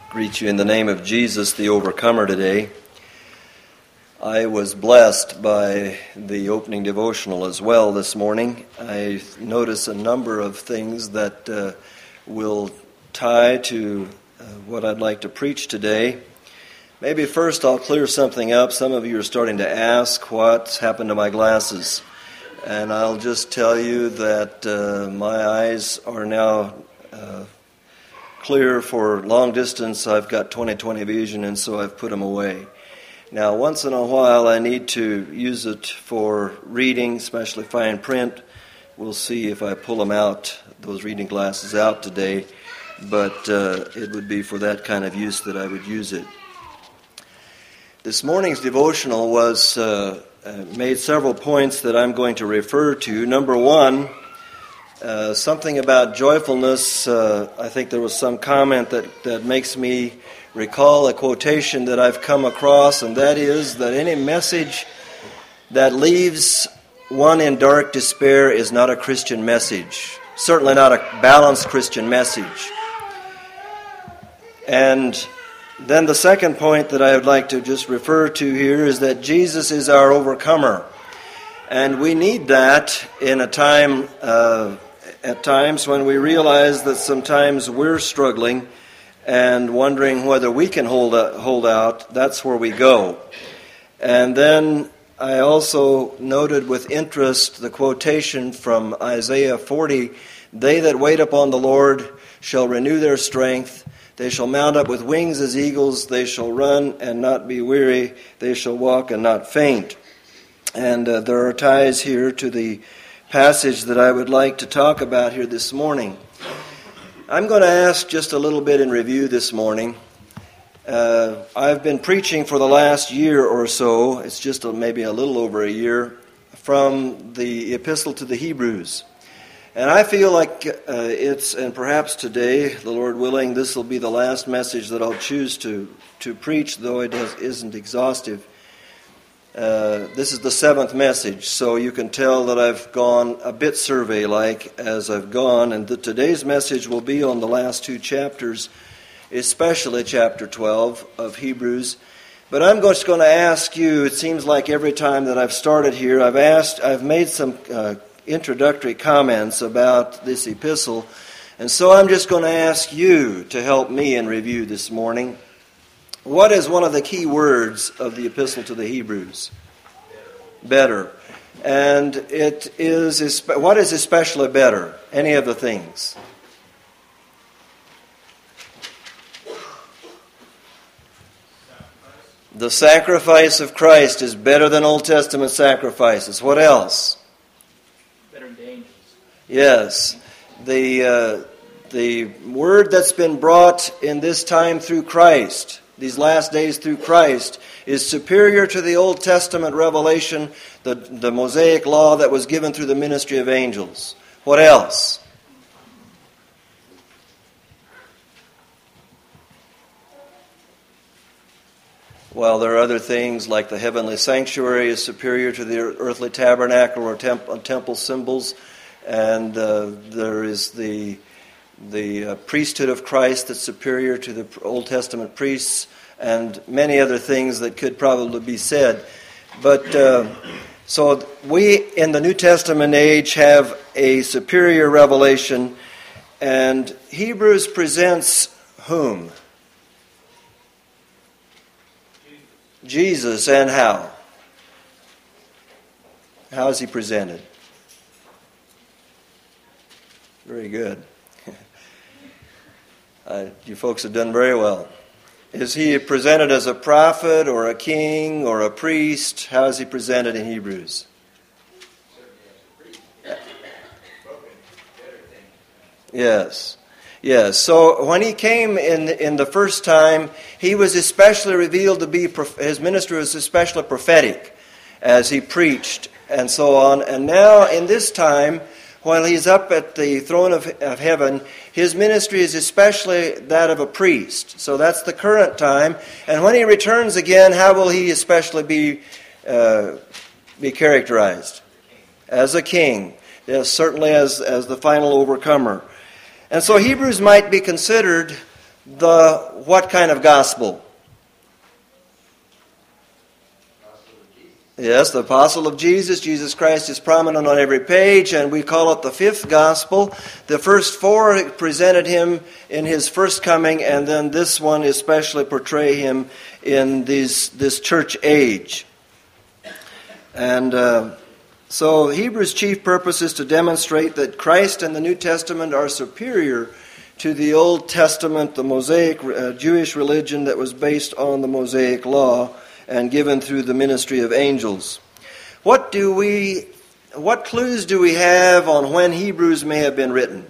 greet you in the name of Jesus, the Overcomer, today. I was blessed by the opening devotional as well this morning. I notice a number of things that will tie to what I'd like to preach today. Maybe first I'll clear something up. Some of you are starting to ask what's happened to my glasses. And I'll just tell you that my eyes are now clear for long distance. I've got 20/20 vision, and so I've put them away. Now, once in a while, I need to use it for reading, especially fine print. We'll see if I pull them out, those reading glasses out today, but it would be for that kind of use that I would use it. This morning's devotional was made several points that I'm going to refer to. Number one, something about joyfulness. I think there was some comment that makes me recall a quotation that I've come across, and that is that any message that leaves one in dark despair is not a Christian message. Certainly not a balanced Christian message. And then the second point that I would like to just refer to here is that Jesus is our overcomer. And we need that in a time, at times when we realize that sometimes we're struggling and wondering whether we can hold out. That's where we go. And then I also noted with interest the quotation from Isaiah 40, "They that wait upon the Lord shall renew their strength. They shall mount up with wings as eagles. They shall run and not be weary. They shall walk and not faint." And there are ties here to the passage that I would like to talk about here this morning. I'm going to ask just a little bit in review this morning. I've been preaching for the last year or so, it's just maybe a little over a year, from the Epistle to the Hebrews. And I feel like and perhaps today, the Lord willing, this will be the last message that I'll choose to preach, though it isn't exhaustive. This is the 7th message, so you can tell that I've gone a bit survey-like as I've gone, and today's message will be on the last 2 chapters, especially chapter 12 of Hebrews. But I'm just going to ask you, it seems like every time that I've started here, I've made some introductory comments about this epistle, and so I'm just going to ask you to help me in review this morning. What is one of the key words of the Epistle to the Hebrews? Better. And it is, what is especially better? Any of the things? The sacrifice of Christ is better than Old Testament sacrifices. What else? Better than the angels. Yes. The word that's been brought in this time through Christ, these last days through Christ, is superior to the Old Testament revelation, the Mosaic law that was given through the ministry of angels. What else? Well, there are other things like the heavenly sanctuary is superior to the earthly tabernacle or temple symbols, and there is the priesthood of Christ that's superior to the Old Testament priests, and many other things that could probably be said. But so we in the New Testament age have a superior revelation, and Hebrews presents whom? Jesus. And how? How is he presented? Very good. You folks have done very well. Is he presented as a prophet or a king or a priest? How is he presented in Hebrews? Yes. Yes. So when he came in the first time, he was especially revealed to be, his ministry was especially prophetic as he preached and so on. And now in this time, while he's up at the throne of heaven, his ministry is especially that of a priest. So that's the current time. And when he returns again, how will he especially be characterized? As a king. Yes, certainly as the final overcomer. And so Hebrews might be considered what kind of gospel? Yes, the apostle of Jesus. Jesus Christ is prominent on every page, and we call it the fifth gospel. The first four presented him in his first coming, and then this one especially portray him in this church age. And so Hebrews' chief purpose is to demonstrate that Christ and the New Testament are superior to the Old Testament, the Mosaic Jewish religion that was based on the Mosaic law and given through the ministry of angels. What clues do we have on when Hebrews may have been written?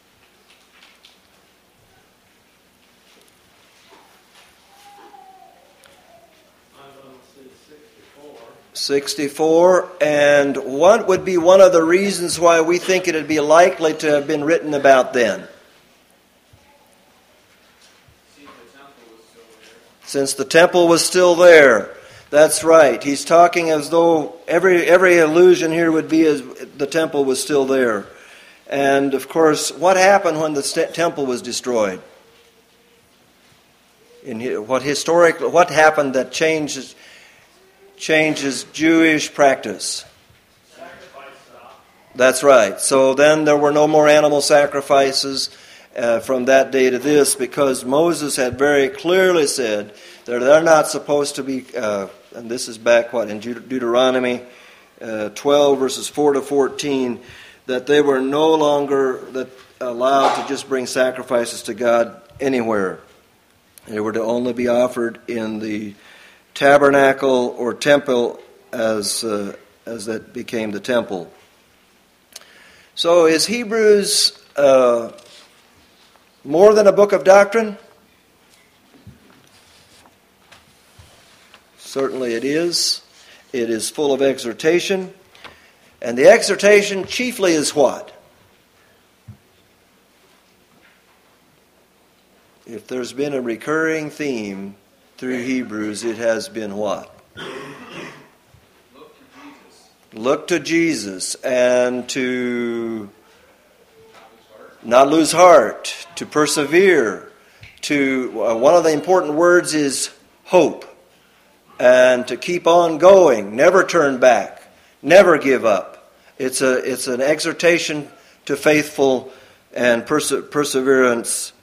I'm going to say 64. 64. And what would be one of the reasons why we think it would be likely to have been written about then? Since the temple was still there. That's right. He's talking as though every allusion here would be as the temple was still there. And of course, what happened when the temple was destroyed? What happened that changes Jewish practice? Sacrifice stopped. That's right. So then there were no more animal sacrifices from that day to this, because Moses had very clearly said that they're not supposed to be, and this is back in Deuteronomy 12 verses 4 to 14, that they were no longer allowed to just bring sacrifices to God anywhere. They were to only be offered in the tabernacle or temple as that became the temple. So is Hebrews more than a book of doctrine? Certainly it is. It is full of exhortation. And the exhortation chiefly is what? If there's been a recurring theme through Hebrews, it has been what? Look to Jesus and to not lose heart, to persevere. One of the important words is hope. And to keep on going, never turn back, never give up. It's an exhortation to faithfulness and perseverance.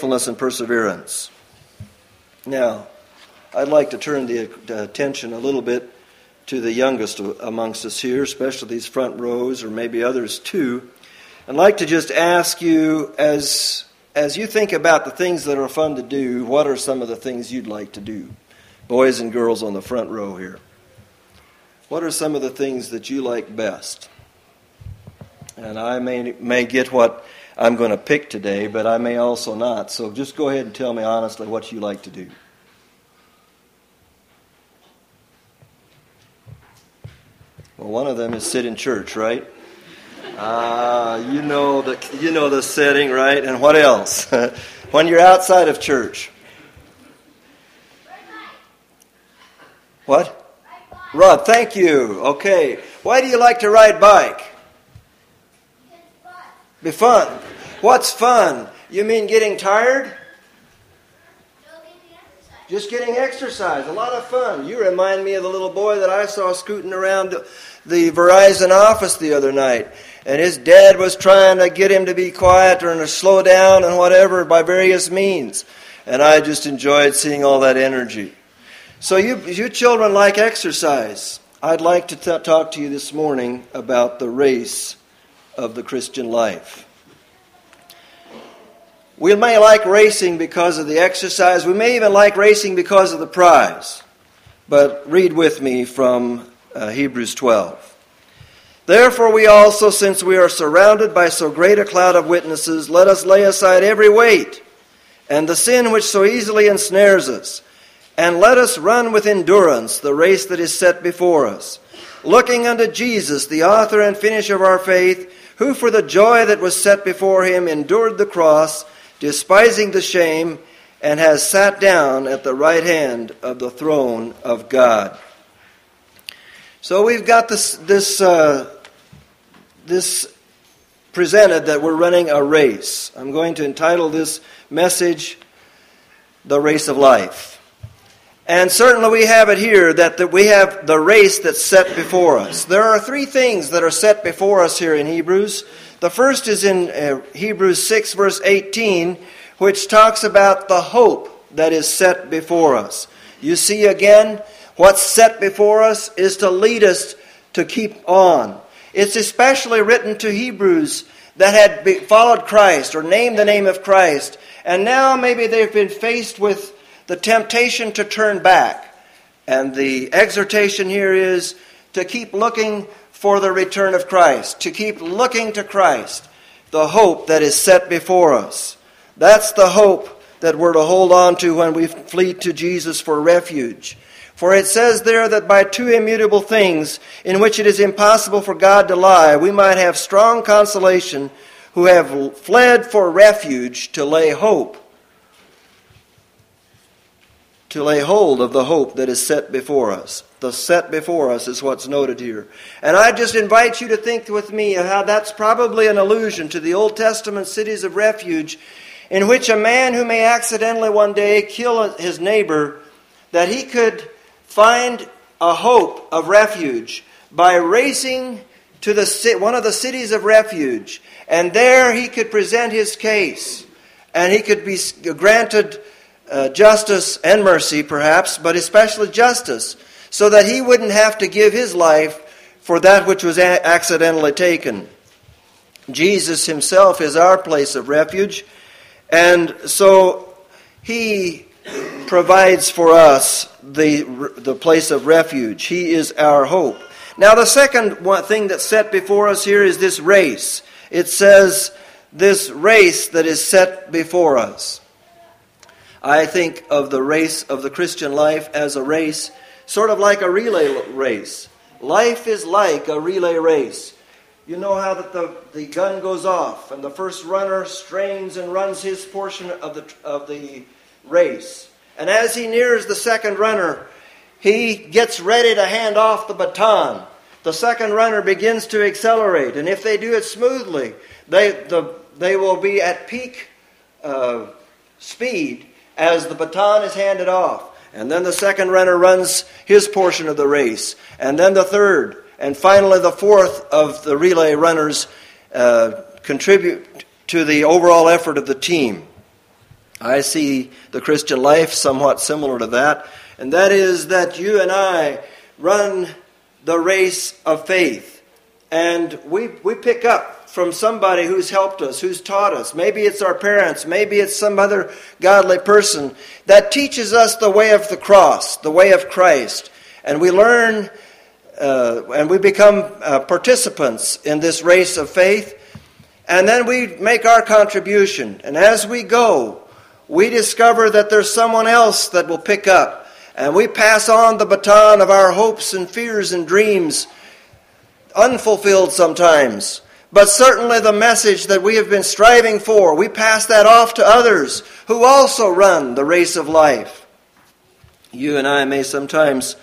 Now, I'd like to turn the attention a little bit to the youngest amongst us here, especially these front rows, or maybe others too. I'd like to just ask you, as you think about the things that are fun to do, what are some of the things you'd like to do? Boys and girls on the front row here. What are some of the things that you like best? And I may get what I'm going to pick today, but I may also not. So just go ahead and tell me honestly what you like to do. Well, one of them is sit in church, right? You know the setting, right? And what else? When you're outside of church. What? Rod, thank you. Okay. Why do you like to ride bike? Be fun. What's fun? You mean getting tired? Just getting exercise. A lot of fun. You remind me of the little boy that I saw scooting around the Verizon office the other night. And his dad was trying to get him to be quiet or to slow down and whatever by various means. And I just enjoyed seeing all that energy. So you children like exercise. I'd like to talk to you this morning about the race of the Christian life. We may like racing because of the exercise. We may even like racing because of the prize. But read with me from Hebrews 12. Therefore we also, since we are surrounded by so great a cloud of witnesses, let us lay aside every weight and the sin which so easily ensnares us. And let us run with endurance the race that is set before us, looking unto Jesus, the author and finisher of our faith, who for the joy that was set before him endured the cross, despising the shame, and has sat down at the right hand of the throne of God. So we've got this presented that we're running a race. I'm going to entitle this message, the race of life. And certainly we have it here that we have the race that's set before us. There are three things that are set before us here in Hebrews. The first is in Hebrews 6 verse 18, which talks about the hope that is set before us. You see again, what's set before us is to lead us to keep on. It's especially written to Hebrews that had followed Christ or named the name of Christ. And now maybe they've been faced with the temptation to turn back. And the exhortation here is to keep looking for the return of Christ, to keep looking to Christ, the hope that is set before us. That's the hope that we're to hold on to when we flee to Jesus for refuge. For it says there that by two immutable things, in which it is impossible for God to lie, we might have strong consolation who have fled for refuge to lay hope. To lay hold of the hope that is set before us. The set before us is what's noted here. And I just invite you to think with me of how that's probably an allusion to the Old Testament cities of refuge, in which a man who may accidentally one day kill his neighbor, that he could find a hope of refuge by racing to one of the cities of refuge. And there he could present his case. And he could be granted justice and mercy perhaps, but especially justice, so that he wouldn't have to give his life for that which was accidentally taken. Jesus himself is our place of refuge. And so he provides for us the place of refuge. He is our hope. Now the second thing that's set before us here is this race. It says this race that is set before us. I think of the race of the Christian life as a race, sort of like a relay race. Life is like a relay race. You know how that the gun goes off and the first runner strains and runs his portion of the race. And as he nears the second runner, he gets ready to hand off the baton. The second runner begins to accelerate, and if they do it smoothly, they will be at peak speed as the baton is handed off. And then the second runner runs his portion of the race, and then the third. And finally, the fourth of the relay runners contribute to the overall effort of the team. I see the Christian life somewhat similar to that, and that is that you and I run the race of faith. And we pick up from somebody who's helped us, who's taught us. Maybe it's our parents, maybe it's some other godly person that teaches us the way of the cross, the way of Christ. And we learn and we become participants in this race of faith. And then we make our contribution. And as we go, we discover that there's someone else that will pick up. And we pass on the baton of our hopes and fears and dreams, unfulfilled sometimes. But certainly the message that we have been striving for, we pass that off to others who also run the race of life. You and I may sometimes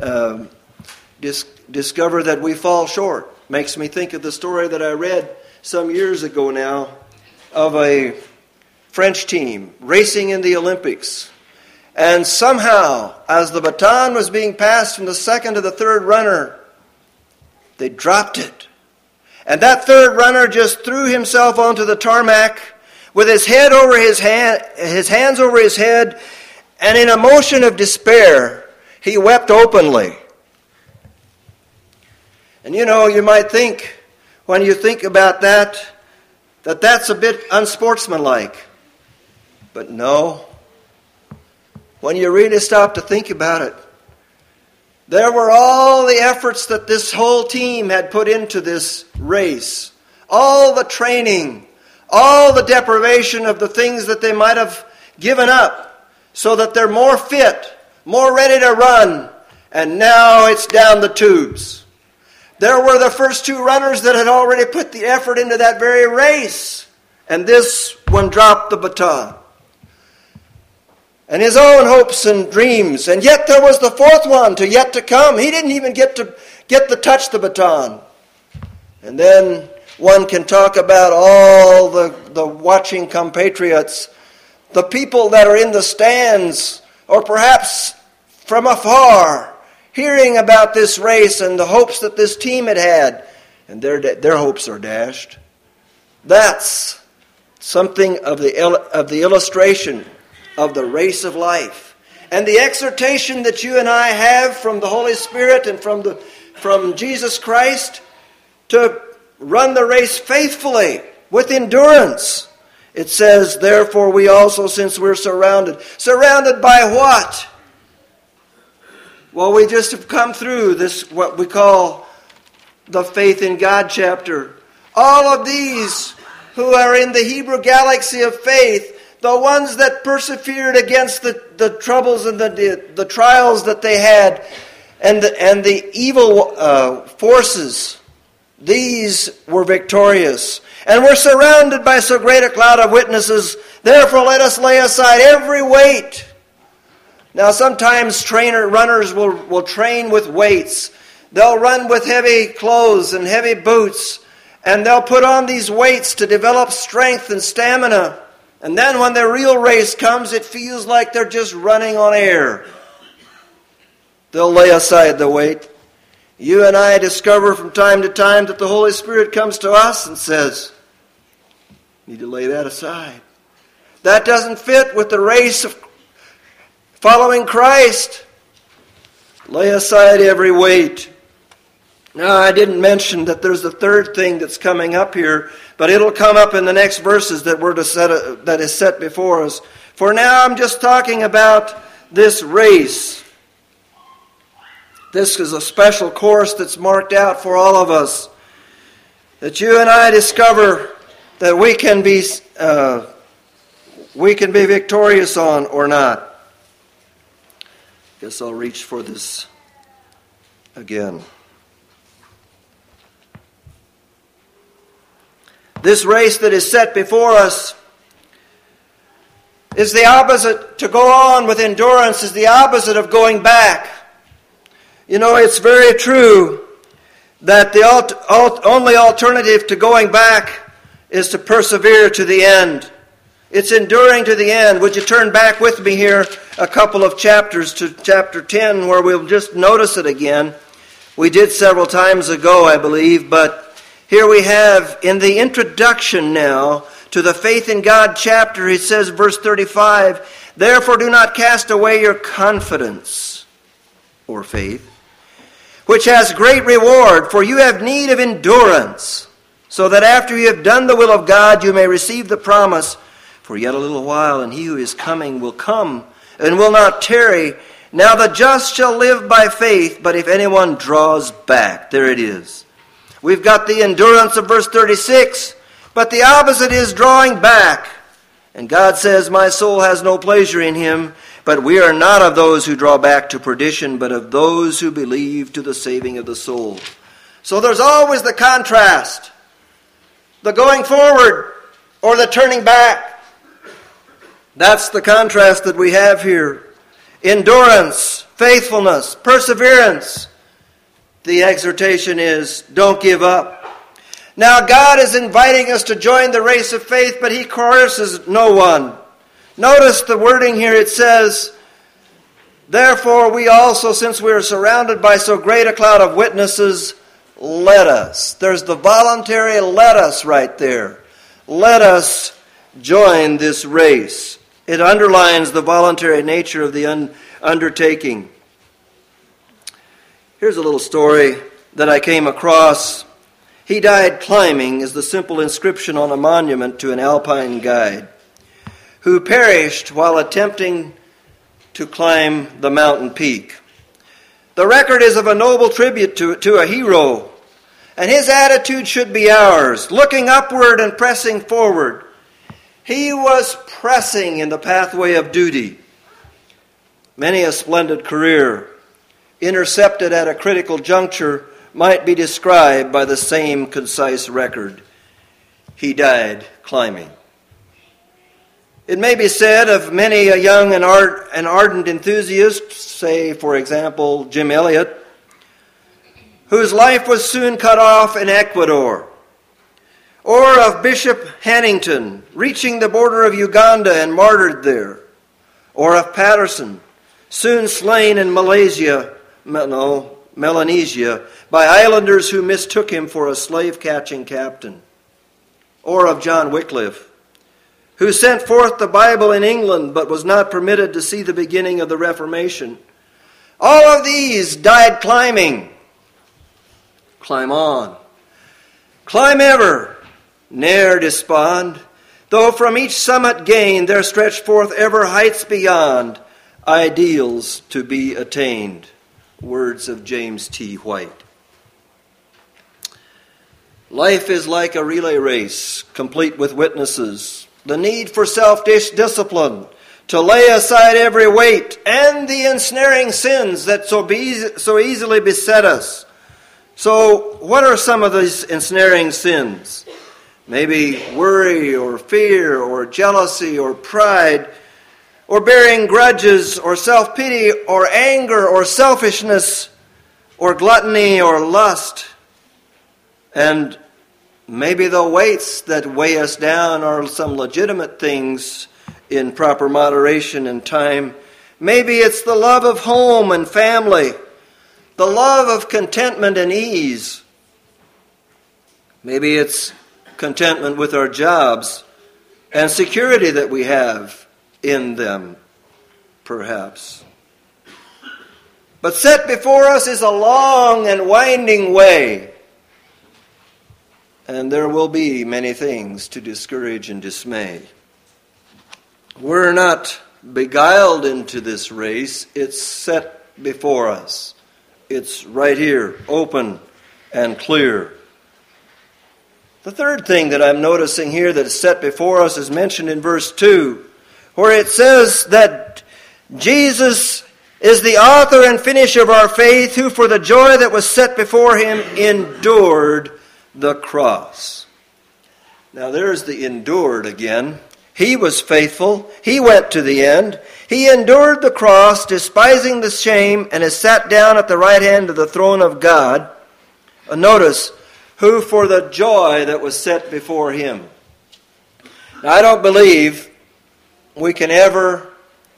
discover that we fall short. Makes me think of the story that I read some years ago now of a French team racing in the Olympics. And somehow, as the baton was being passed from the second to the third runner, they dropped it. And that third runner just threw himself onto the tarmac with his head over his hands over his head, and in a motion of despair, he wept openly. And you know, you might think, when you think about that that's a bit unsportsmanlike. But no. When you really stop to think about it, there were all the efforts that this whole team had put into this race. All the training, all the deprivation of the things that they might have given up so that they're more fit, more ready to run. And now it's down the tubes. There were the first two runners that had already put the effort into that very race. And this one dropped the baton. And his own hopes and dreams. And yet there was the fourth one yet to come. He didn't even get to touch the baton. And then one can talk about all the watching compatriots the people that are in the stands, or perhaps from afar, hearing about this race and the hopes that this team had, and their hopes are dashed. That's something of the illustration of the race of life. And the exhortation that you and I have from the Holy Spirit and from Jesus Christ to run the race faithfully with endurance. It says, therefore we also, since we're surrounded by what? Well, we just have come through this, what we call the faith in God chapter. All of these who are in the Hebrew galaxy of faith, the ones that persevered against the troubles and the trials that they had, and the evil forces, these were victorious. And we're surrounded by so great a cloud of witnesses, therefore let us lay aside every weight. Now sometimes runners will train with weights. They'll run with heavy clothes and heavy boots, and they'll put on these weights to develop strength and stamina. And then when the real race comes, it feels like they're just running on air. They'll lay aside the weight. You and I discover from time to time that the Holy Spirit comes to us and says, you need to lay that aside. That doesn't fit with the race of following Christ. Lay aside every weight. Now, I didn't mention that there's a third thing that's coming up here, but it'll come up in the next verses that is set before us. For now, I'm just talking about this race. This is a special course that's marked out for all of us, that you and I discover that we can be victorious on or not. Guess I'll reach for this again. This race that is set before us is the opposite. To go on with endurance is the opposite of going back. You know, it's very true that the only alternative to going back is to persevere to the end. It's enduring to the end. Would you turn back with me here a couple of chapters to chapter 10, where we'll just notice it again. We did several times ago, I believe, but here we have in the introduction now to the Faith in God chapter, it says, verse 35, therefore do not cast away your confidence, or faith, which has great reward, for you have need of endurance, so that after you have done the will of God, you may receive the promise. For yet a little while, and he who is coming will come, and will not tarry. Now the just shall live by faith, but if anyone draws back, there it is. We've got the endurance of verse 36, but the opposite is drawing back. And God says, my soul has no pleasure in him, but we are not of those who draw back to perdition, but of those who believe to the saving of the soul. So there's always the contrast. The going forward or the turning back. That's the contrast that we have here. Endurance, faithfulness, perseverance. The exhortation is, don't give up. Now God is inviting us to join the race of faith, but he coerces no one. Notice the wording here. It says, therefore we also, since we are surrounded by so great a cloud of witnesses, let us. There's the voluntary let us right there. Let us join this race. It underlines the voluntary nature of the undertaking. Here's a little story that I came across. He died climbing is the simple inscription on a monument to an alpine guide who perished while attempting to climb the mountain peak. The record is of a noble tribute to a hero, and his attitude should be ours, looking upward and pressing forward. He was pressing in the pathway of duty. Many a splendid career, intercepted at a critical juncture, might be described by the same concise record. He died climbing. It may be said of many a young and ardent enthusiast, say, for example, Jim Elliot, whose life was soon cut off in Ecuador. Or of Bishop Hannington reaching the border of Uganda and martyred there. Or of Patterson, soon slain in Melanesia, by islanders who mistook him for a slave-catching captain. Or of John Wycliffe, who sent forth the Bible in England but was not permitted to see the beginning of the Reformation. All of these died climbing. Climb on. Climb ever, ne'er despond, though from each summit gained there stretch forth ever heights beyond, ideals to be attained. Words of James T. White. Life is like a relay race, complete with witnesses. The need for self-discipline, to lay aside every weight and the ensnaring sins that so easily beset us. So, what are some of these ensnaring sins? Maybe worry or fear or jealousy or pride or bearing grudges or self-pity or anger or selfishness or gluttony or lust. And maybe the weights that weigh us down are some legitimate things in proper moderation and time. Maybe it's the love of home and family, the love of contentment and ease. Maybe it's contentment with our jobs and security that we have in them, perhaps. But set before us is a long and winding way, and there will be many things to discourage and dismay. We're not beguiled into this race. It's set before us. It's right here, open and clear. The third thing that I'm noticing here that is set before us is mentioned in verse 2, where it says that Jesus is the author and finisher of our faith, who for the joy that was set before him endured the cross. Now there's the endured again. He was faithful. He went to the end. He endured the cross, despising the shame, and is sat down at the right hand of the throne of God. Notice, who for the joy that was set before him. Now, I don't believe we can ever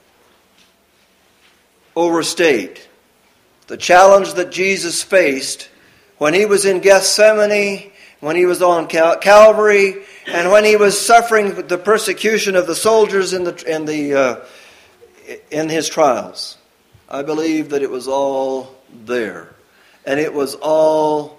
overstate the challenge that Jesus faced when he was in Gethsemane, when he was on Calvary, and when he was suffering the persecution of the soldiers in his trials. I believe that it was all there, and it was all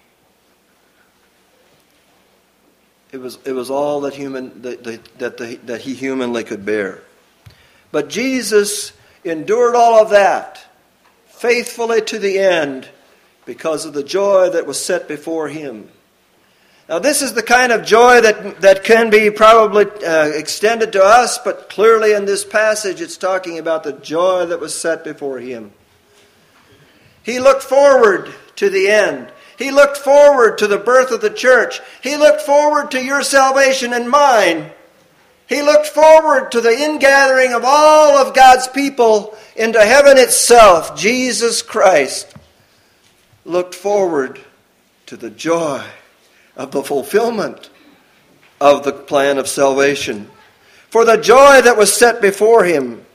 that he humanly could bear. But Jesus endured all of that faithfully to the end because of the joy that was set before him. Now, this is the kind of joy that can be probably extended to us, but clearly in this passage it's talking about the joy that was set before him. He looked forward to the end. He looked forward to the birth of the church. He looked forward to your salvation and mine. He looked forward to the ingathering of all of God's people into heaven itself. Jesus Christ looked forward to the joy of the fulfillment of the plan of salvation, for the joy that was set before him.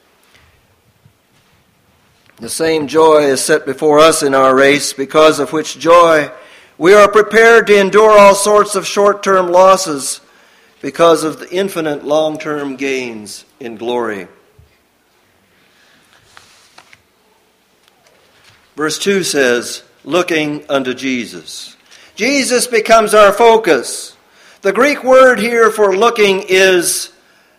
The same joy is set before us in our race, because of which joy we are prepared to endure all sorts of short-term losses because of the infinite long-term gains in glory. Verse 2 says, looking unto Jesus. Jesus becomes our focus. The Greek word here for looking is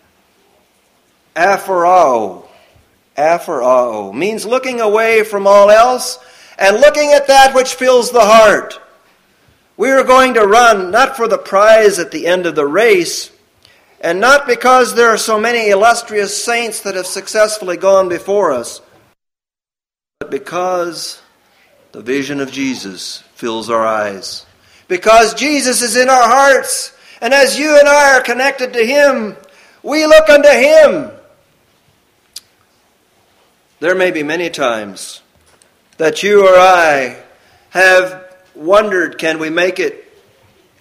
aphorao. Aphorao means looking away from all else and looking at that which fills the heart. We are going to run not for the prize at the end of the race, and not because there are so many illustrious saints that have successfully gone before us, but because the vision of Jesus fills our eyes. Because Jesus is in our hearts, and as you and I are connected to him, we look unto him. There may be many times that you or I have wondered, can we make it?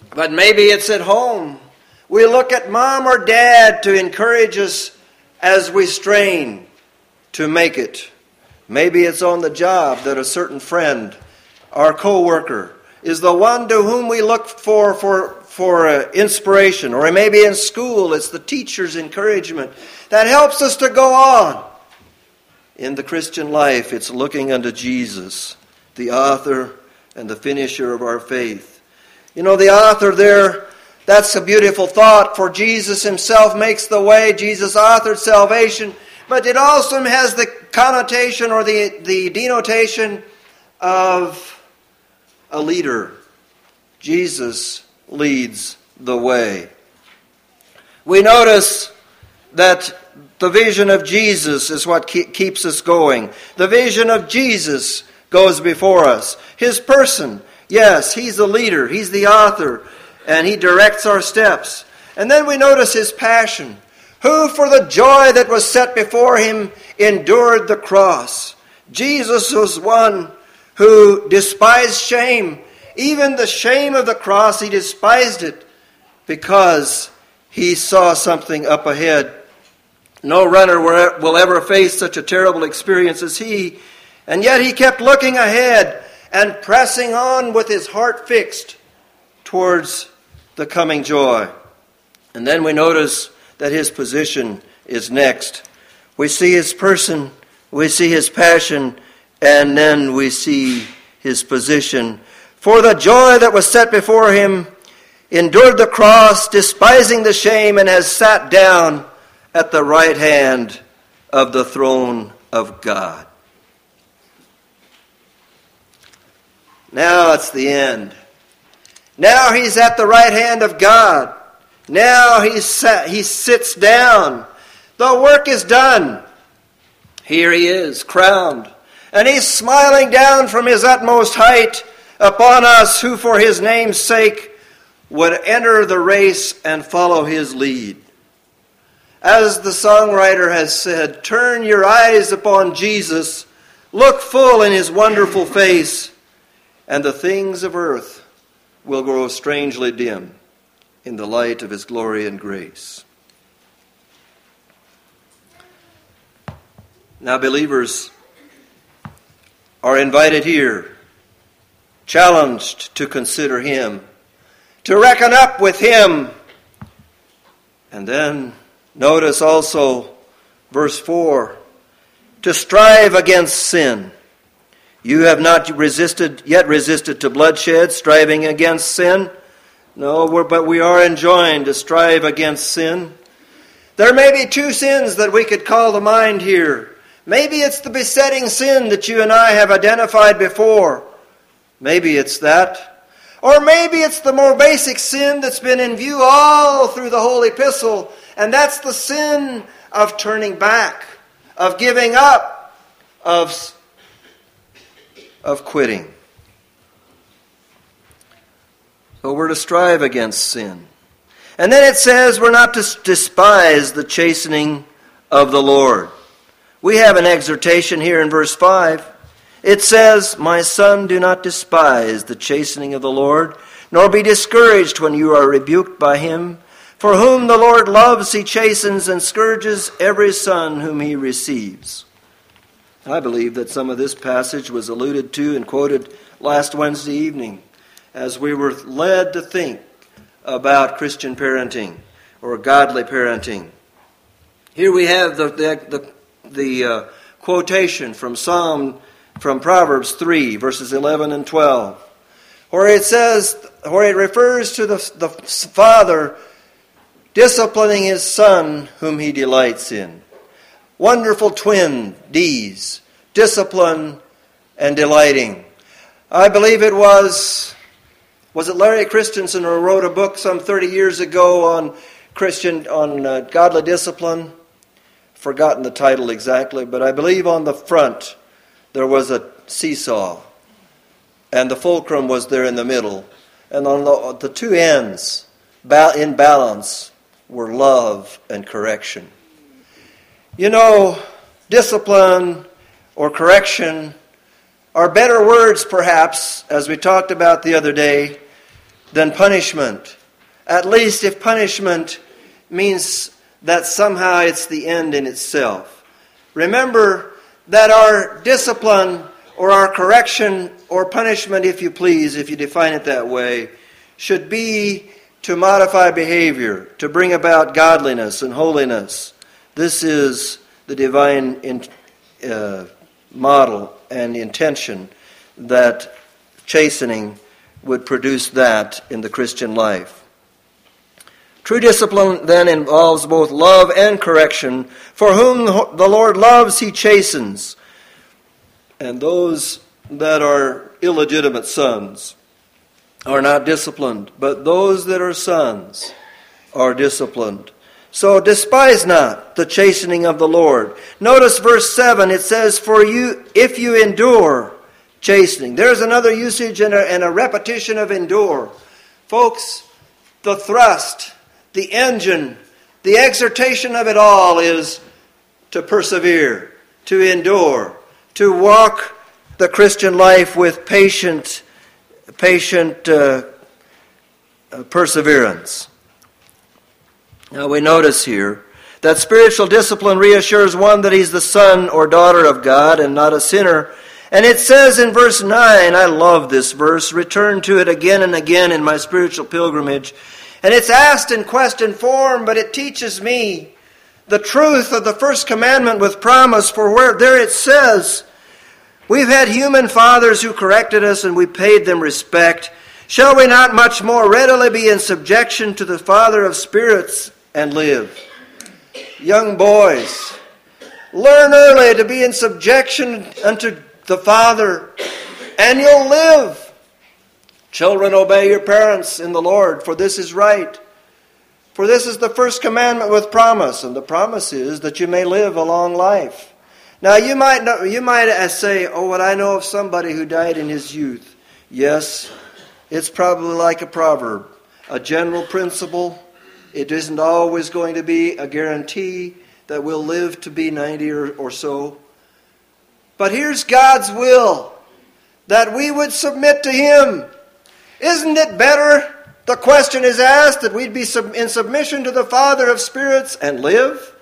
But maybe it's at home. We look at mom or dad to encourage us as we strain to make it. Maybe it's on the job that a certain friend, our co-worker, is the one to whom we look for inspiration. Or maybe in school it's the teacher's encouragement that helps us to go on. In the Christian life, it's looking unto Jesus, the author and the finisher of our faith. You know, the author there, that's a beautiful thought, for Jesus himself makes the way. Jesus authored salvation, but it also has the connotation or the denotation of a leader. Jesus leads the way. We notice that the vision of Jesus is what keeps us going. The vision of Jesus goes before us. His person, yes, he's the leader, he's the author, and he directs our steps. And then we notice his passion. Who for the joy that was set before him endured the cross. Jesus was one who despised shame. Even the shame of the cross, he despised it because he saw something up ahead. No runner will ever face such a terrible experience as he. And yet he kept looking ahead and pressing on with his heart fixed towards the coming joy. And then we notice that his position is next. We see his person, we see his passion, and then we see his position. For the joy that was set before him endured the cross, despising the shame, and has sat down at the right hand of the throne of God. Now it's the end. Now he's at the right hand of God. Now he sits down. The work is done. Here he is, crowned. And he's smiling down from his utmost height upon us who for his name's sake would enter the race and follow his lead. As the songwriter has said, turn your eyes upon Jesus, look full in his wonderful face, and the things of earth will grow strangely dim in the light of his glory and grace. Now believers are invited here, challenged to consider him, to reckon up with him. And then notice also verse 4, to strive against sin. You have not yet resisted to bloodshed, striving against sin. No, but we are enjoined to strive against sin. There may be two sins that we could call to mind here. Maybe it's the besetting sin that you and I have identified before. Maybe it's that. Or maybe it's the more basic sin that's been in view all through the whole epistle, and that's the sin of turning back, of giving up, of quitting. So we're to strive against sin. And then it says we're not to despise the chastening of the Lord. We have an exhortation here in verse 5. It says, my son, do not despise the chastening of the Lord, nor be discouraged when you are rebuked by him. For whom the Lord loves, he chastens and scourges every son whom he receives. I believe that some of this passage was alluded to and quoted last Wednesday evening as we were led to think about Christian parenting or godly parenting. Here we have the quotation from Proverbs 3, verses 11 and 12, where it refers to the father disciplining his son whom he delights in. Wonderful twin D's, discipline and delighting. I believe it was it Larry Christensen who wrote a book some 30 years ago on godly discipline? Forgotten the title exactly, but I believe on the front there was a seesaw, and the fulcrum was there in the middle, and on the two ends, in balance, were love and correction. You know, discipline or correction are better words, perhaps, as we talked about the other day, than punishment. At least if punishment means that somehow it's the end in itself. Remember that our discipline or our correction or punishment, if you please, if you define it that way, should be to modify behavior, to bring about godliness and holiness. This is the divine model and intention that chastening would produce that in the Christian life. True discipline then involves both love and correction. For whom the Lord loves, He chastens. And those that are illegitimate sons are not disciplined, but those that are sons are disciplined. So despise not the chastening of the Lord. Notice verse 7, it says, "For you, if you endure chastening." There's another usage and a repetition of endure. Folks, the thrust, the engine, the exhortation of it all is to persevere, to endure, to walk the Christian life with patient perseverance. Now we notice here that spiritual discipline reassures one that he's the son or daughter of God and not a sinner. And it says in verse 9, I love this verse, return to it again and again in my spiritual pilgrimage. And it's asked in question form, but it teaches me the truth of the first commandment with promise, for where there it says, we've had human fathers who corrected us and we paid them respect. Shall we not much more readily be in subjection to the Father of spirits and live? Young boys, learn early to be in subjection unto the Father, and you'll live. Children, obey your parents in the Lord, for this is right. For this is the first commandment with promise, and the promise is that you may live a long life. Now you might say, oh, well, I know of somebody who died in his youth. Yes, it's probably like a proverb, a general principle. It isn't always going to be a guarantee that we'll live to be 90 or so. But here's God's will, that we would submit to Him. Isn't it better, the question is asked, that we'd be in submission to the Father of spirits and live?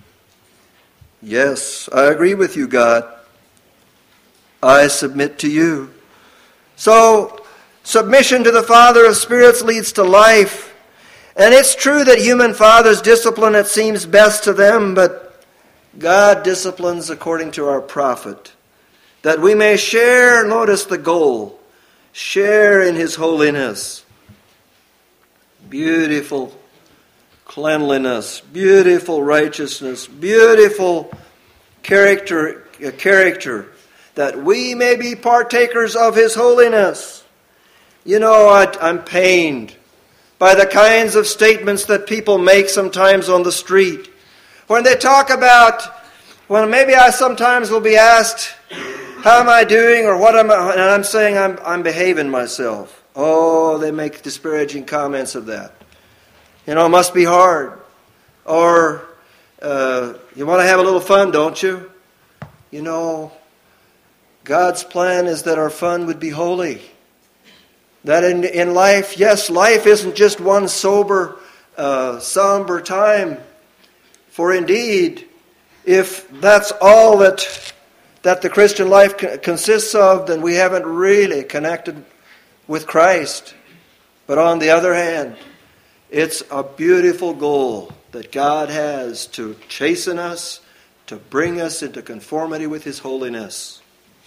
Yes, I agree with you, God. I submit to you. So, submission to the Father of spirits leads to life. And it's true that human fathers discipline it seems best to them, but God disciplines according to our profit, that we may share, notice the goal, share in His holiness. Beautiful cleanliness, beautiful righteousness, beautiful character, that we may be partakers of His holiness. You know, I'm pained by the kinds of statements that people make sometimes on the street. When they talk about, well, maybe I sometimes will be asked, how am I doing, or what am I, and I'm saying I'm behaving myself. Oh, they make disparaging comments of that. You know, it must be hard. Or, you want to have a little fun, don't you? You know, God's plan is that our fun would be holy. That in life, yes, life isn't just one sober, somber time. For indeed, if that's all that the Christian life consists of, then we haven't really connected with Christ. But on the other hand, it's a beautiful goal that God has to chasten us, to bring us into conformity with His holiness.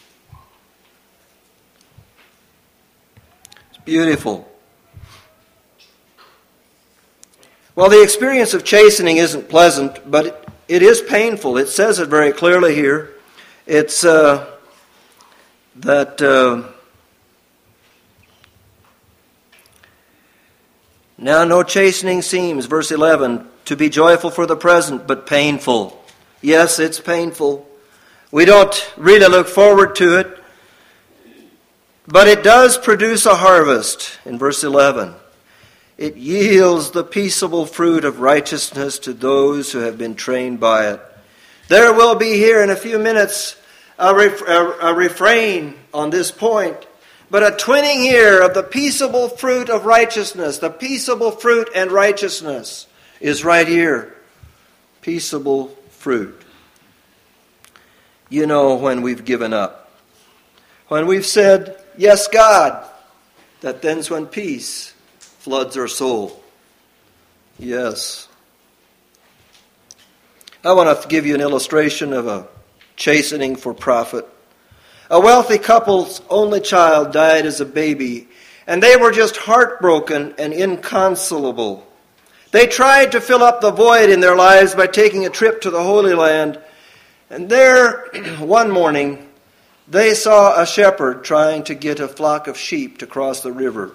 Beautiful. Well, the experience of chastening isn't pleasant, but it is painful. It says it very clearly here. It's that now no chastening seems, verse 11, to be joyful for the present, but painful. Yes, it's painful. We don't really look forward to it. But it does produce a harvest in verse 11. It yields the peaceable fruit of righteousness to those who have been trained by it. There will be here in a few minutes a refrain on this point. But a twinning here of the peaceable fruit of righteousness, the peaceable fruit and righteousness is right here. Peaceable fruit. You know when we've given up. When we've said, yes, God, that then's when peace floods our soul. Yes. I want to give you an illustration of a chastening for profit. A wealthy couple's only child died as a baby, and they were just heartbroken and inconsolable. They tried to fill up the void in their lives by taking a trip to the Holy Land, and there, one morning, they saw a shepherd trying to get a flock of sheep to cross the river.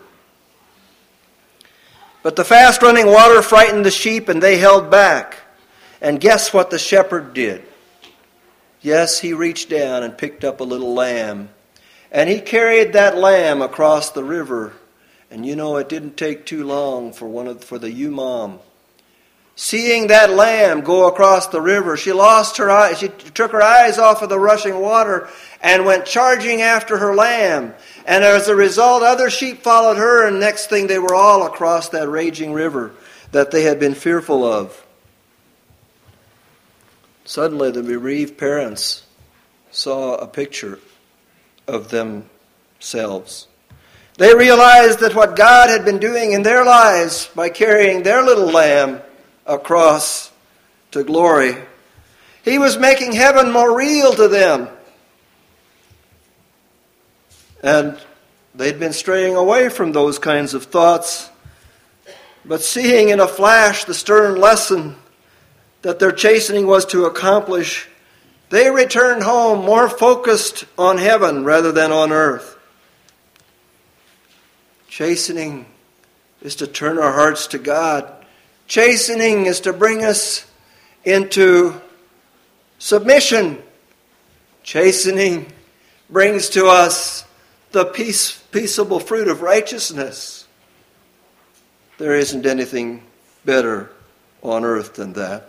But the fast-running water frightened the sheep, and they held back. And guess what the shepherd did? Yes, he reached down and picked up a little lamb. And he carried that lamb across the river. And you know, it didn't take too long for the ewe mom. Seeing that lamb go across the river, she lost her eyes. She took her eyes off of the rushing water and went charging after her lamb. And as a result, other sheep followed her, and next thing they were all across that raging river that they had been fearful of. Suddenly, the bereaved parents saw a picture of themselves. They realized that what God had been doing in their lives by carrying their little lamb across to glory, He was making heaven more real to them. And they'd been straying away from those kinds of thoughts, but seeing in a flash the stern lesson that their chastening was to accomplish, they returned home more focused on heaven rather than on earth. Chastening is to turn our hearts to God. Chastening is to bring us into submission. Chastening brings to us the peaceable fruit of righteousness. There isn't anything better on earth than that.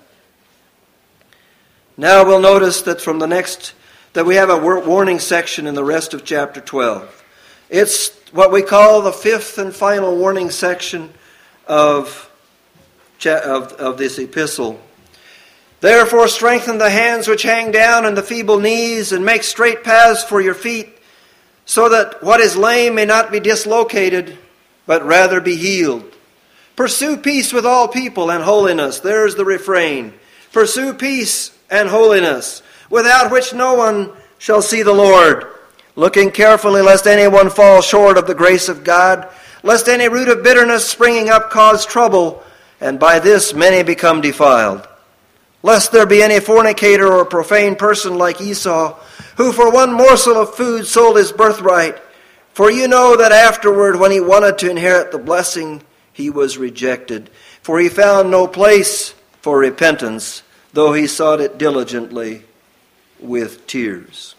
Now we'll notice that we have a warning section in the rest of chapter 12. It's what we call the fifth and final warning section of this epistle. Therefore strengthen the hands which hang down and the feeble knees, and make straight paths for your feet, so that what is lame may not be dislocated, but rather be healed. Pursue peace with all people and holiness. There's the refrain. Pursue peace and holiness, without which no one shall see the Lord. Looking carefully lest anyone fall short of the grace of God, lest any root of bitterness springing up cause trouble, and by this many become defiled. Lest there be any fornicator or profane person like Esau, who for one morsel of food sold his birthright. For you know that afterward, when he wanted to inherit the blessing, he was rejected. For he found no place for repentance, though he sought it diligently with tears.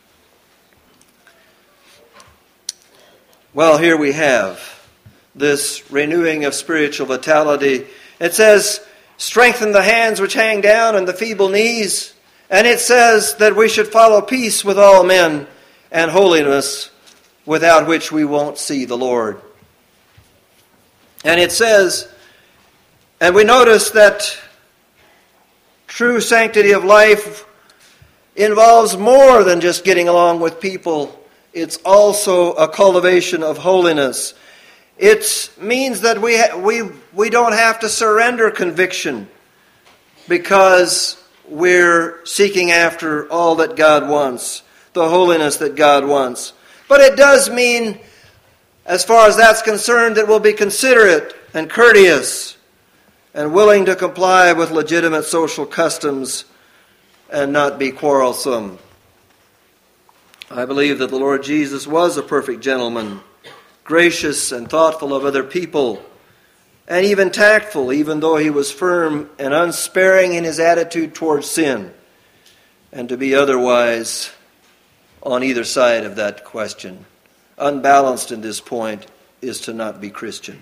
Well, here we have this renewing of spiritual vitality. It says, strengthen the hands which hang down and the feeble knees. And it says that we should follow peace with all men and holiness, without which we won't see the Lord. And it says, and we notice that true sanctity of life involves more than just getting along with people. It's also a cultivation of holiness. It means that we don't have to surrender conviction because we're seeking after all that God wants, the holiness that God wants. But it does mean, as far as that's concerned, that we'll be considerate and courteous and willing to comply with legitimate social customs and not be quarrelsome. I believe that the Lord Jesus was a perfect gentleman, gracious and thoughtful of other people, and even tactful, even though he was firm and unsparing in his attitude towards sin. And to be otherwise on either side of that question, unbalanced in this point, is to not be Christian.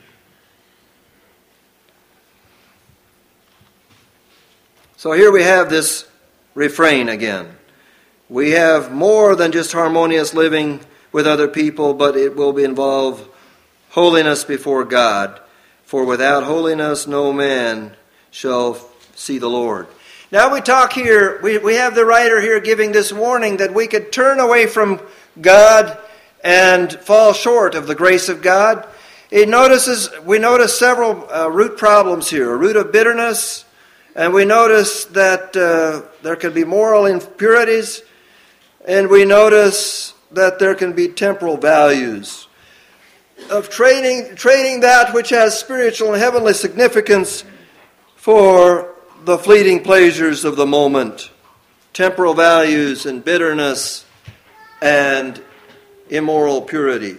So here we have this refrain again. We have more than just harmonious living with other people, but it will involve holiness before God. For without holiness no man shall see the Lord. Now we talk here, we have the writer here giving this warning that we could turn away from God and fall short of the grace of God. We notice several root problems here. A root of bitterness, and we notice that there can be moral impurities, and we notice that there can be temporal values of trading that which has spiritual and heavenly significance for the fleeting pleasures of the moment. Temporal values and bitterness and moral impurity.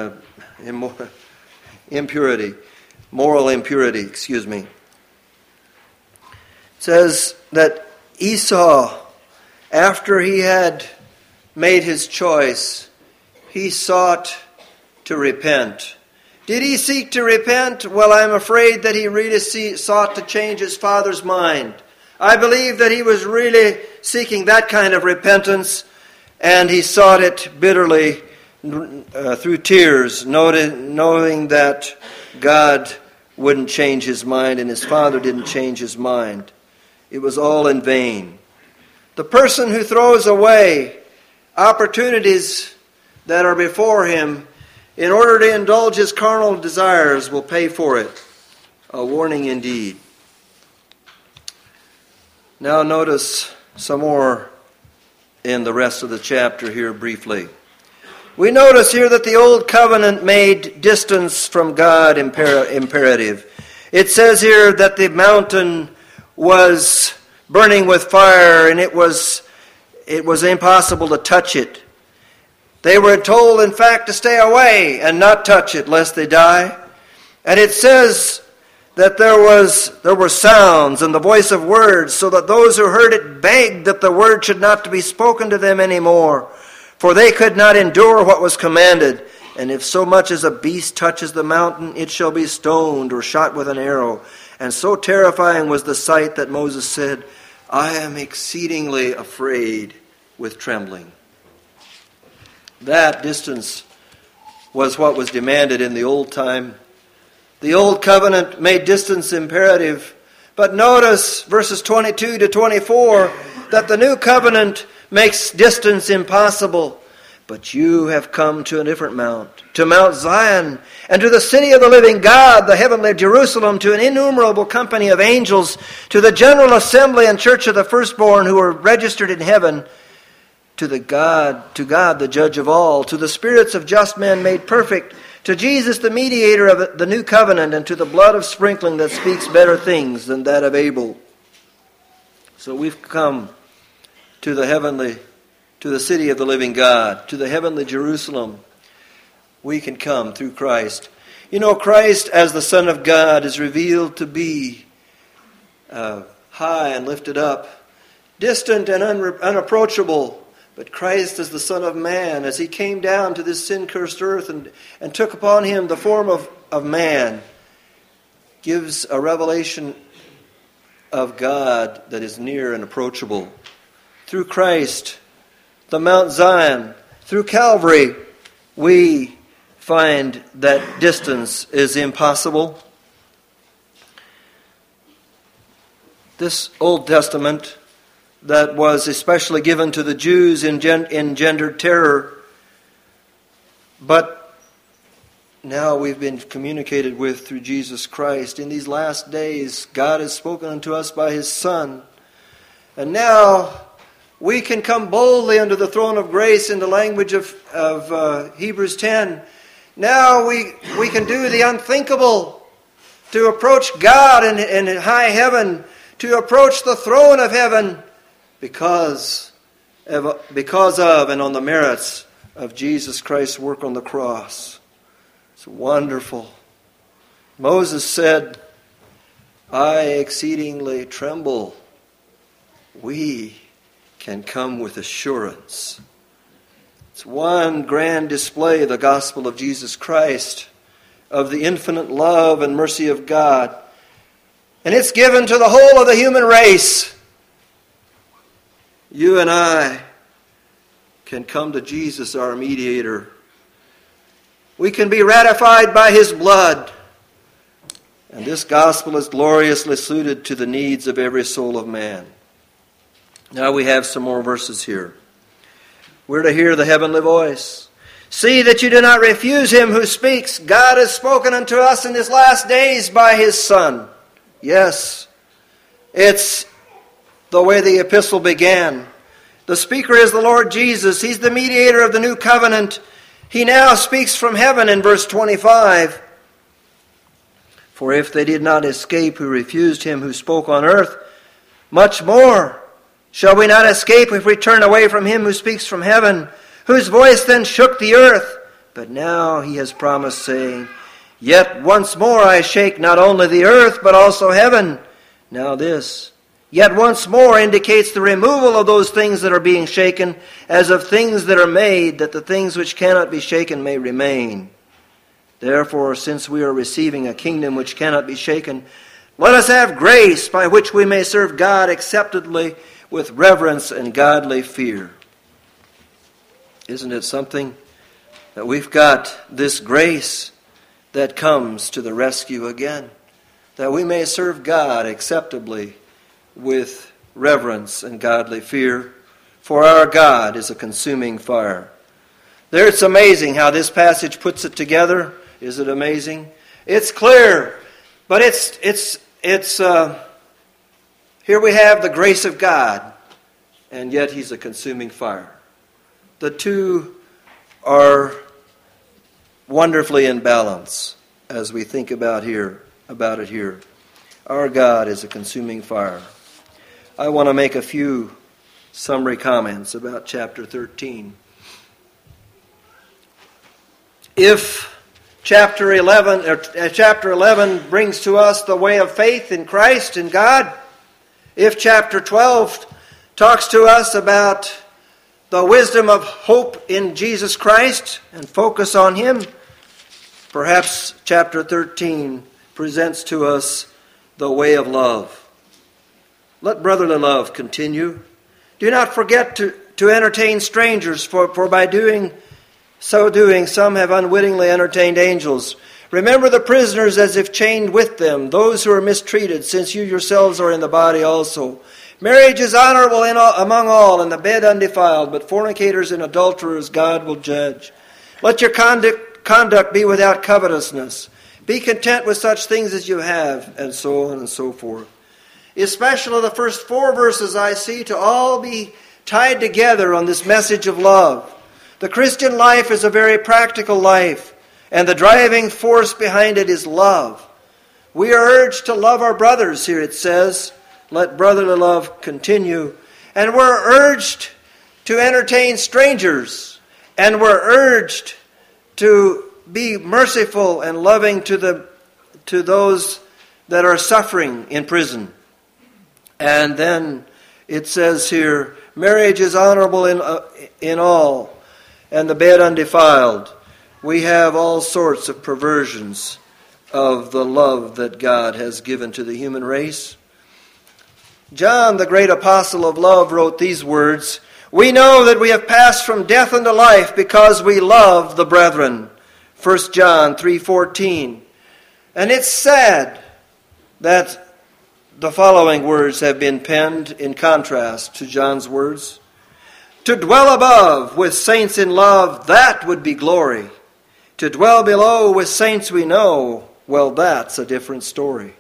It says that Esau, after he had made his choice, he sought to repent. Did he seek to repent? Well, I'm afraid that he really sought to change his father's mind. I believe that he was really seeking that kind of repentance, and he sought it bitterly through tears, knowing that God wouldn't change his mind and his father didn't change his mind. It was all in vain. The person who throws away opportunities that are before him in order to indulge his carnal desires will pay for it. A warning indeed. Now notice some more in the rest of the chapter here briefly. We notice here that the old covenant made distance from God imperative. It says here that the mountain was burning with fire and it was impossible to touch it. They were told, in fact, to stay away and not touch it, lest they die. And it says that there were sounds and the voice of words, so that those who heard it begged that the word should not be spoken to them anymore, for they could not endure what was commanded. And if so much as a beast touches the mountain, it shall be stoned or shot with an arrow. And so terrifying was the sight that Moses said, I am exceedingly afraid with trembling. That distance was what was demanded in the old time. The old covenant made distance imperative. But notice verses 22 to 24 that the new covenant makes distance impossible. But you have come to a different mount, to Mount Zion, and to the city of the living God, the heavenly Jerusalem, to an innumerable company of angels, to the general assembly and church of the firstborn who are registered in heaven, to God, the judge of all, to the spirits of just men made perfect, to Jesus, the mediator of the new covenant, and to the blood of sprinkling that speaks better things than that of Abel. So we've come to the city of the living God, to the heavenly Jerusalem. We can come through Christ. You know, Christ as the Son of God is revealed to be high and lifted up, distant and unapproachable. But Christ as the Son of Man, as he came down to this sin-cursed earth and took upon him the form of man, gives a revelation of God that is near and approachable. Through Christ, the Mount Zion, through Calvary, we find that distance is impossible. This Old Testament that was especially given to the Jews engendered terror, but now we've been communicated with through Jesus Christ. In these last days, God has spoken unto us by His Son, and now we can come boldly under the throne of grace in the language of Hebrews 10. Now we can do the unthinkable, to approach God in high heaven, to approach the throne of heaven, because of and on the merits of Jesus Christ's work on the cross. It's wonderful. Moses said, I exceedingly tremble. We can come with assurance. It's one grand display, the gospel of Jesus Christ, of the infinite love and mercy of God. And it's given to the whole of the human race. You and I can come to Jesus, our mediator, We can be ratified by His blood. And this gospel is gloriously suited to the needs of every soul of man. Now we have some more verses here. We're to hear the heavenly voice. See that you do not refuse Him who speaks. God has spoken unto us in these last days by His Son. Yes, it's the way the epistle began. The speaker is the Lord Jesus. He's the mediator of the new covenant. He now speaks from heaven in verse 25. For if they did not escape who refused Him who spoke on earth, much more shall we not escape if we turn away from Him who speaks from heaven, whose voice then shook the earth. But now He has promised, saying, Yet once more I shake not only the earth, but also heaven. Now this, yet once more, indicates the removal of those things that are being shaken, as of things that are made, that the things which cannot be shaken may remain. Therefore, since we are receiving a kingdom which cannot be shaken, let us have grace by which we may serve God acceptably with reverence and godly fear. Isn't it something that we've got this grace that comes to the rescue again, that we may serve God acceptably with reverence and godly fear, for our God is a consuming fire. There, it's amazing how this passage puts it together. Is it amazing? It's clear, but it's here we have the grace of God, and yet He's a consuming fire. The two are wonderfully in balance as we think about it here. Our God is a consuming fire. I want to make a few summary comments about chapter 13. If Chapter 11 brings to us the way of faith in Christ and God, if chapter 12 talks to us about the wisdom of hope in Jesus Christ and focus on Him, perhaps chapter 13 presents to us the way of love. Let brotherly love continue. Do not forget to entertain strangers, for by so doing, some have unwittingly entertained angels. Remember the prisoners as if chained with them, those who are mistreated, since you yourselves are in the body also. Marriage is honorable among all, and the bed undefiled, but fornicators and adulterers God will judge. Let your conduct be without covetousness. Be content with such things as you have, and so on and so forth. Especially the first 4 verses I see to all be tied together on this message of love. The Christian life is a very practical life, and the driving force behind it is love. We are urged to love our brothers, here it says. Let brotherly love continue. And we're urged to entertain strangers, and we're urged to be merciful and loving to those that are suffering in prison. And then it says here, marriage is honorable in all, and the bed undefiled. We have all sorts of perversions of the love that God has given to the human race. John, the great apostle of love, wrote these words, We know that we have passed from death unto life because we love the brethren. 1 John 3:14. And it's sad that the following words have been penned in contrast to John's words. To dwell above with saints in love, that would be glory. To dwell below with saints we know, well, that's a different story.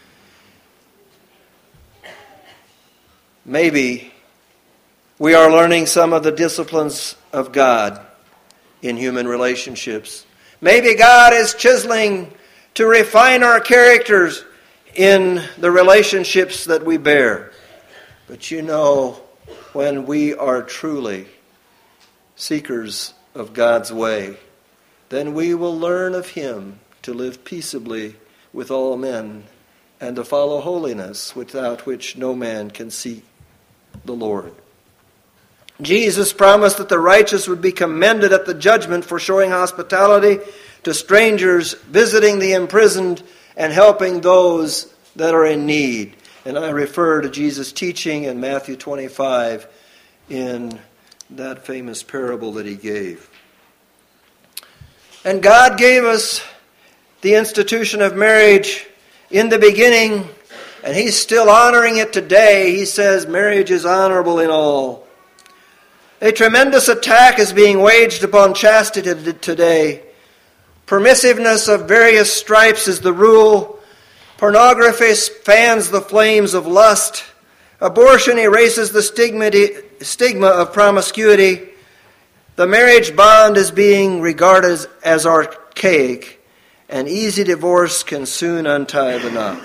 Maybe we are learning some of the disciplines of God in human relationships. Maybe God is chiseling to refine our characters in the relationships that we bear. But you know, when we are truly seekers of God's way, then we will learn of Him to live peaceably with all men and to follow holiness, without which no man can see the Lord. Jesus promised that the righteous would be commended at the judgment for showing hospitality to strangers, visiting the imprisoned, and helping those that are in need. And I refer to Jesus' teaching in Matthew 25 in that famous parable that He gave. And God gave us the institution of marriage in the beginning, and He's still honoring it today. He says marriage is honorable in all. A tremendous attack is being waged upon chastity today. Permissiveness of various stripes is the rule. Pornography fans the flames of lust. Abortion erases the stigma of promiscuity. The marriage bond is being regarded as archaic, and easy divorce can soon untie the knot.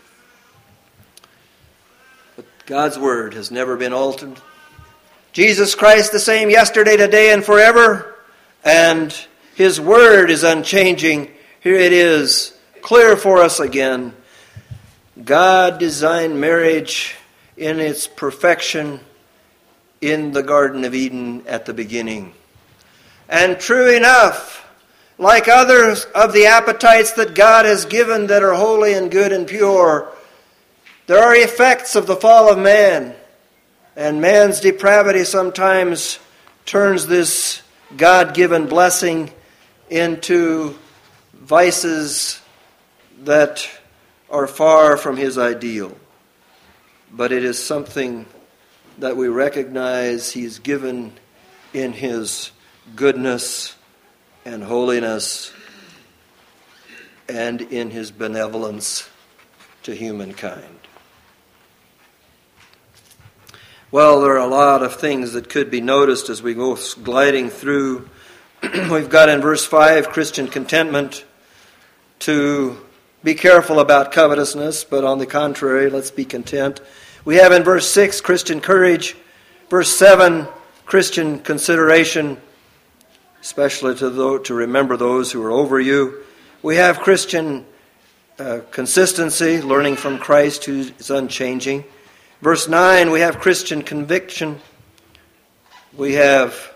But God's word has never been altered. Jesus Christ the same yesterday, today, and forever, and His word is unchanging. Here it is, clear for us again. God designed marriage in its perfection in the Garden of Eden at the beginning. And true enough, like others of the appetites that God has given that are holy and good and pure, there are effects of the fall of man. And man's depravity sometimes turns this God-given blessing into vices that are far from His ideal. But it is something that we recognize He's given in His goodness and holiness and in His benevolence to humankind. Well, there are a lot of things that could be noticed as we go gliding through. We've got in verse 5, Christian contentment, to be careful about covetousness, but on the contrary, let's be content. We have in verse 6, Christian courage. Verse 7, Christian consideration, especially to remember those who are over you. We have Christian consistency, learning from Christ who is unchanging. Verse 9, we have Christian conviction. We have,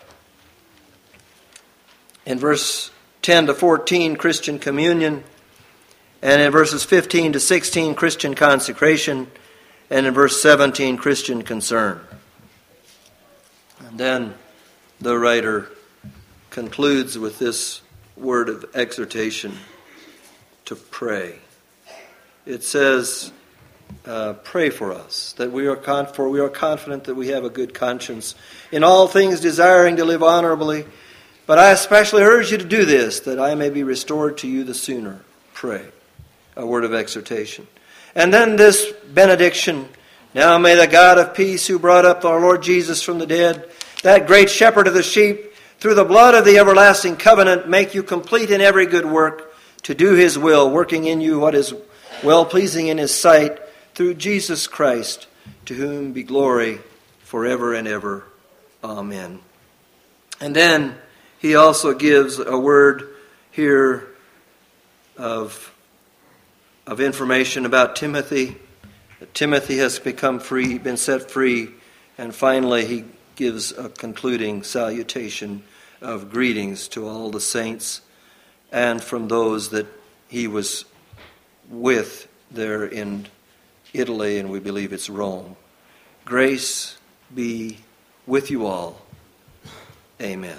in verse 10 to 14, Christian communion. And in verses 15 to 16, Christian consecration. And in verse 17, Christian concern. And then the writer concludes with this word of exhortation to pray. It says, pray for us, that we are confident that we have a good conscience, in all things desiring to live honorably. But I especially urge you to do this, that I may be restored to you the sooner. Pray. A word of exhortation. And then this benediction. Now may the God of peace, who brought up our Lord Jesus from the dead, that great shepherd of the sheep, through the blood of the everlasting covenant, make you complete in every good work, to do His will, working in you what is well-pleasing in His sight, through Jesus Christ, to whom be glory forever and ever. Amen. And then he also gives a word here of information about Timothy. Timothy has been set free, and finally he gives a concluding salutation of greetings to all the saints and from those that he was with there in Italy, and we believe it's Rome. Grace be with you all. Amen.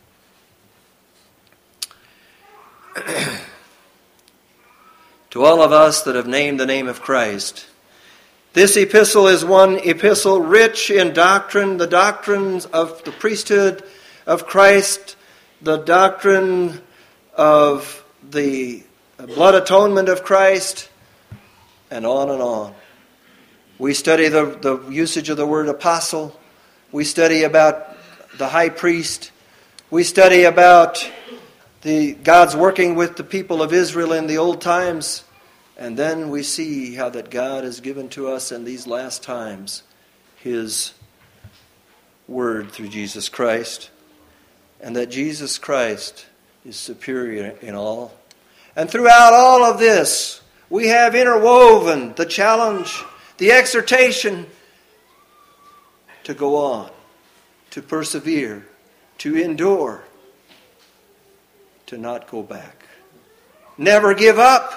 To all of us that have named the name of Christ, this epistle is one epistle rich in doctrine, the doctrines of the priesthood of Christ, the doctrine of the blood atonement of Christ, and on and on. We study the usage of the word apostle. We study about the high priest. We study about God's working with the people of Israel in the old times. And then we see how that God has given to us in these last times His word through Jesus Christ. And that Jesus Christ is superior in all. And throughout all of this, we have interwoven the challenge, the exhortation to go on, to persevere, to endure, to not go back. Never give up.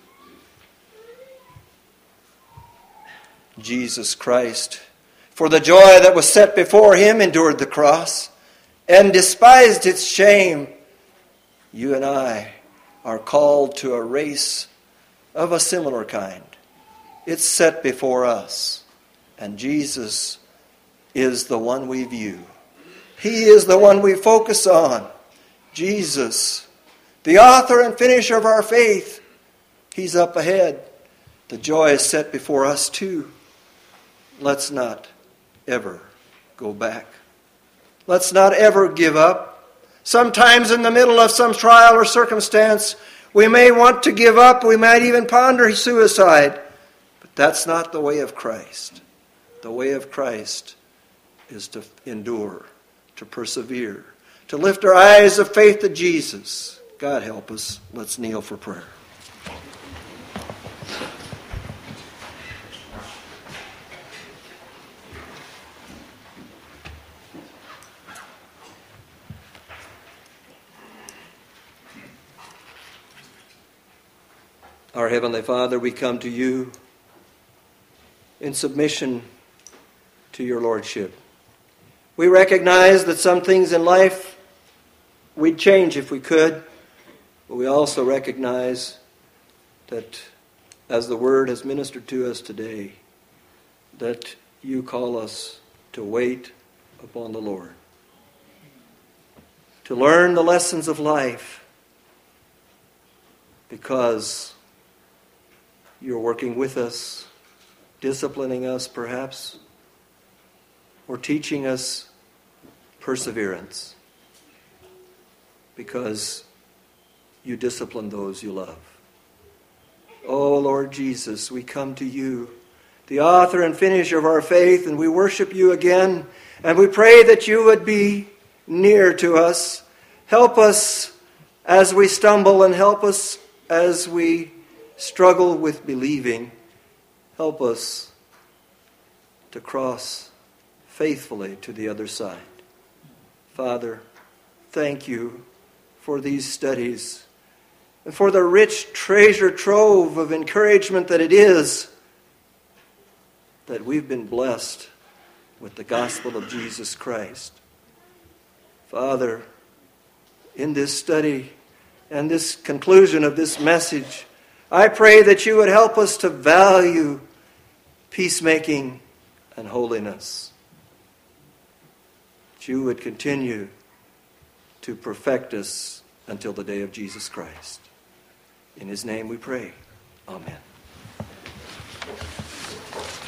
Jesus Christ, for the joy that was set before Him, endured the cross and despised its shame, you and I are called to a race of a similar kind. It's set before us, and Jesus is the one we view. He is the one we focus on. Jesus, the author and finisher of our faith. He's up ahead. The joy is set before us too. Let's not ever go back. Let's not ever give up. Sometimes in the middle of some trial or circumstance, we may want to give up. We might even ponder suicide. But that's not the way of Christ. The way of Christ is to endure, to persevere, to lift our eyes of faith to Jesus. God help us. Let's kneel for prayer. Our Heavenly Father, we come to you in submission to your Lordship. We recognize that some things in life we'd change if we could, but we also recognize that as the Word has ministered to us today, that you call us to wait upon the Lord, to learn the lessons of life, because you're working with us, disciplining us perhaps, or teaching us perseverance, because you discipline those you love. Oh, Lord Jesus, we come to you, the author and finisher of our faith, and we worship you again, and we pray that you would be near to us. Help us as we stumble, and help us as we struggle with believing. Help us to cross faithfully to the other side. Father, thank you for these studies and for the rich treasure trove of encouragement that it is that we've been blessed with the gospel of Jesus Christ. Father, in this study and this conclusion of this message, I pray that you would help us to value peacemaking and holiness. That you would continue to perfect us until the day of Jesus Christ. In his name we pray. Amen.